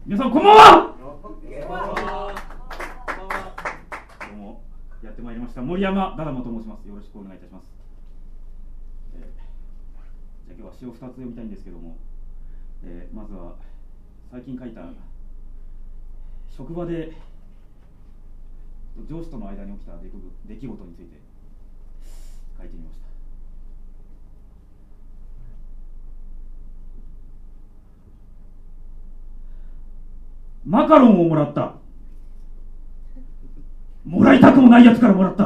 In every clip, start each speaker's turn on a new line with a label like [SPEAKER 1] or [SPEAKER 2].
[SPEAKER 1] 皆さんこんばんは。どうもやってまいりました森山ダダモと申します。よろしくお願いいたします。じゃあ今日は詩を2つ読みたいんですけども、まずは最近書いた職場で上司との間に起きた出来事について書いてみました。マカロンをもらった。もらいたくもないやつからもらった。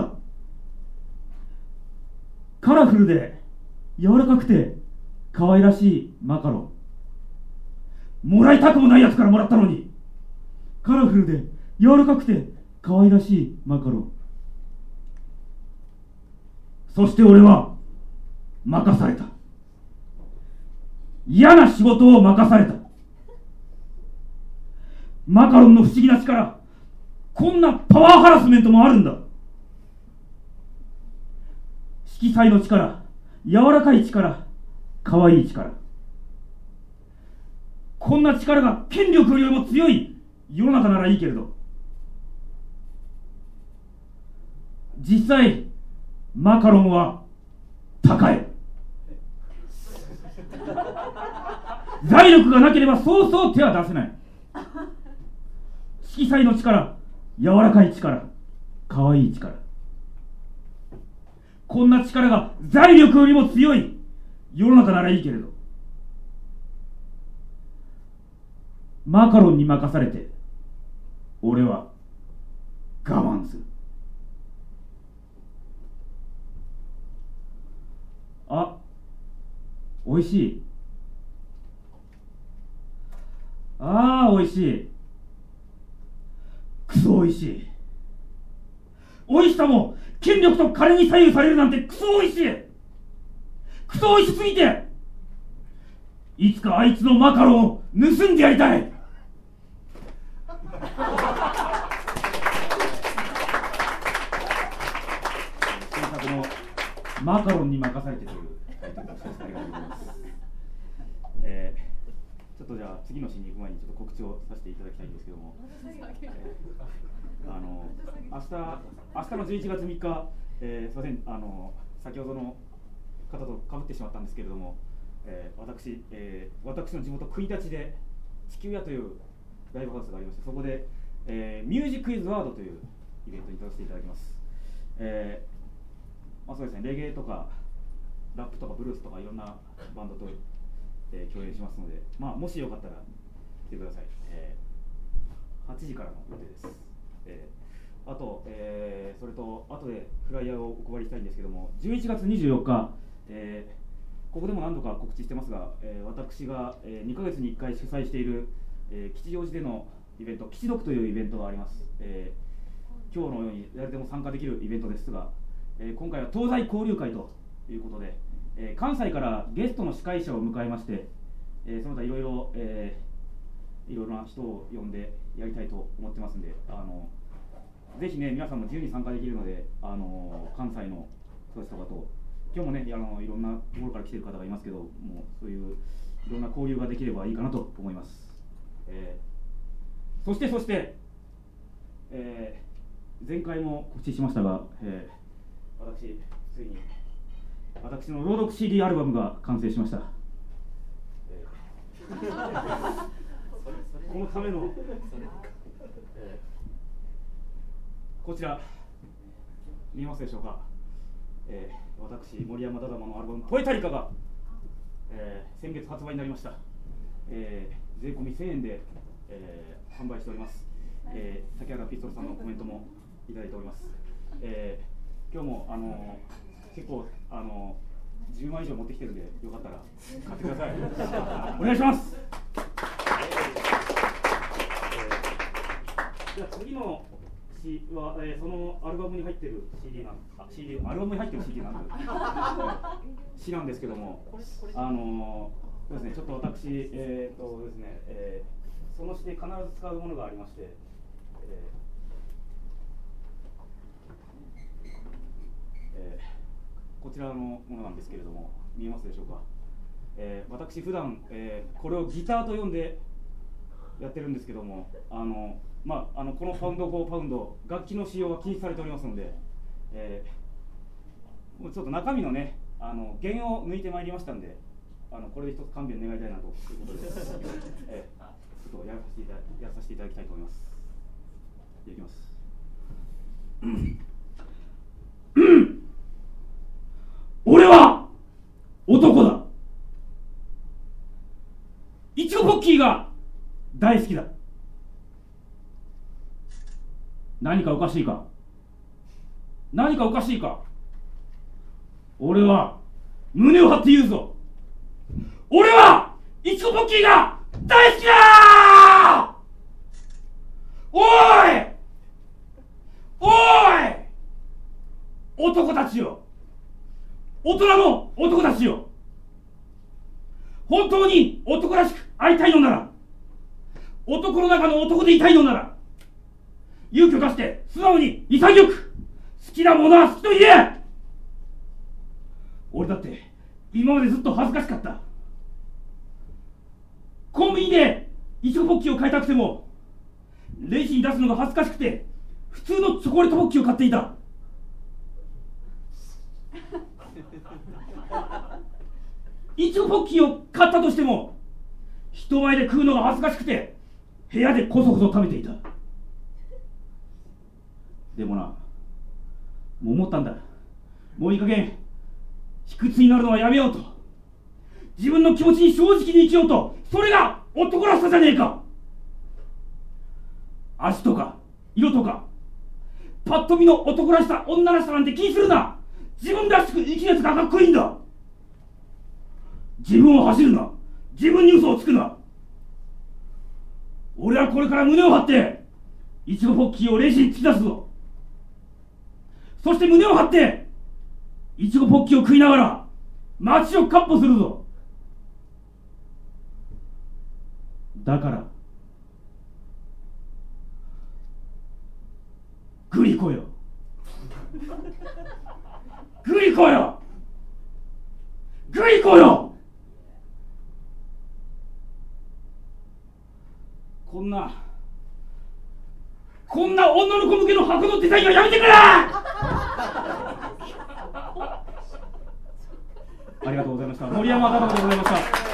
[SPEAKER 1] カラフルで柔らかくて可愛らしいマカロン。もらいたくもないやつからもらったのに、カラフルで柔らかくて可愛らしいマカロン。そして俺は任された。嫌な仕事を任された。マカロンの不思議な力、こんなパワーハラスメントもあるんだ。色彩の力、柔らかい力、可愛い力。こんな力が権力よりも強い世の中ならいいけれど、実際マカロンは高い。財力がなければそうそう手は出せない。色彩の力、柔らかい力、可愛い力。こんな力が財力よりも強い世の中ならいいけれど、マカロンに任されて俺は我慢する。あ、おいしい。ああ、おいしい。クソおいしい。おいしさも権力と金に左右されるなんてクソおいしい。クソおいしすぎて、いつかあいつのマカロンを盗んでやりたい。新作のマカロンに任されてというタイトルをさせてありがとうございます。ちょっとじゃあ次のシーンに行く前にちょっと告知をさせていただきたいんですけども、明日の11月3日、すいません、先ほどの方と被ってしまったんですけれども、私の地元国立で地球屋というライブハウスがありまして、そこで、ミュージックイズワードというイベントに出させていただきます。そうですね、レゲエとかラップとかブルースとかいろんなバンドと、共演しますので、もしよかったら来てください。8時からの予定です。あと、それと後でフライヤーをお配りしたいんですけども、11月24日、ここでも何度か告知してますが、私が、2ヶ月に1回主催している、吉祥寺でのイベント、吉読というイベントがあります。今日のように誰でも参加できるイベントですが、今回は東西交流会ということで、関西からゲストの司会者を迎えまして、その他いろいろな人を呼んでやりたいと思ってますんで、ぜひね、皆さんも自由に参加できるので、関西の人たちとかと、今日もね、いろんなところから来てる方がいますけど、もうそういういろんな交流ができればいいかなと思います。そして、前回も告知しましたが、ついに私の朗読 CD アルバムが完成しました。このための、こちら見えますでしょうか。私森山ダダマのアルバムポエタリカが、先月発売になりました。税込み1000円で、販売しております。竹原ピストルさんのコメントもいただいております。今日も結構10万以上持ってきてるんで、よかったら買ってください。お願いします。じゃあ次の詩は、そのアルバムに入ってる CD なんアルバムに入ってる CD なんで詩なんですけども、そうですね、ちょっと私ですね、その詩で必ず使うものがありまして、こちらのものなんですけれども、見えますでしょうか。私普段、これをギターと呼んでやってるんですけども、このパウンド5パウンド楽器の使用は禁止されておりますので、もうちょっと中身のね弦を抜いてまいりましたんで、これで一つ勘弁願いたいなということで、ちょっとやらさせていただきたいと思います。いきます。俺は男だ。いちごポッキーが大好きだ。何かおかしいか？何かおかしいか？俺は胸を張って言うぞ。俺はいちごポッキーが大好きだ！おい！おい！男たちよ。大人の男たちよ。本当に男らしくありたいのなら、男の中の男でいたいのなら、勇気を出して素直に潔く好きなものは好きと言え。俺だって今までずっと恥ずかしかった。コンビニでいちごポッキーを買いたくてもレジに出すのが恥ずかしくて普通のチョコレートポッキーを買っていた。いちごポッキーを買ったとしても人前で食うのが恥ずかしくて部屋でこそこそ食べていた。でもな、もう思ったんだ。もういい加減卑屈になるのはやめようと、自分の気持ちに正直に生きようと。それが男らしさじゃねえか。味とか色とかパッと見の男らしさ女らしさなんて気にするな。自分らしく生きるやつがかっこいいんだ。自分を走るな。自分に嘘をつくな。俺はこれから胸を張っていちごポッキーをレジに突き出すぞ。そして胸を張っていちごポッキーを食いながら街を闊歩するぞ。だからグリコよ、グリコよ、グリコよ。こんな女の子向けの箱のデザインはやめてくれ。ありがとうございました。森山忠子でございました。